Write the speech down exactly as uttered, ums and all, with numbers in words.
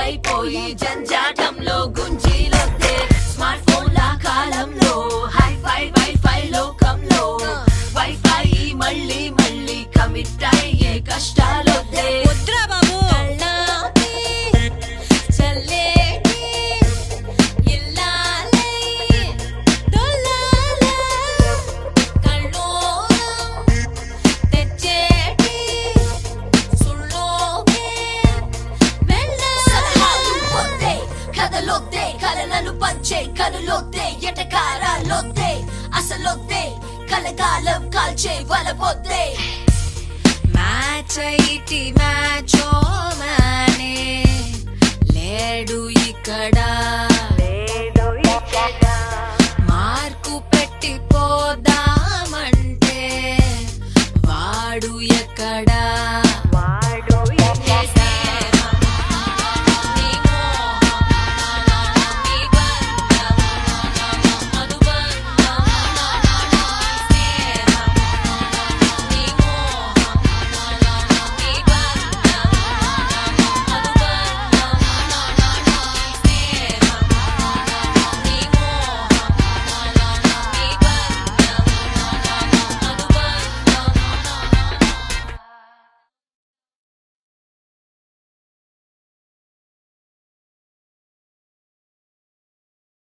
ఎక్కువైపోయి జంజాటంలో గుంజీలొద్దే smart phone లా కాలంలో hi-fi wifi లోకంలో వైఫై మళ్ళీ మళ్ళీ కమిట్ అయ్యే కష్టాలొద్దే వద్దురా బాబు కలలను పంచే కనులొద్దే ఎటకారాలొద్దే అసలొద్దే కలకాలం కాల్చే వలపొద్దే మ్యాచ్ ఐటి మ్యాచ్ ఓ మ్యాచ్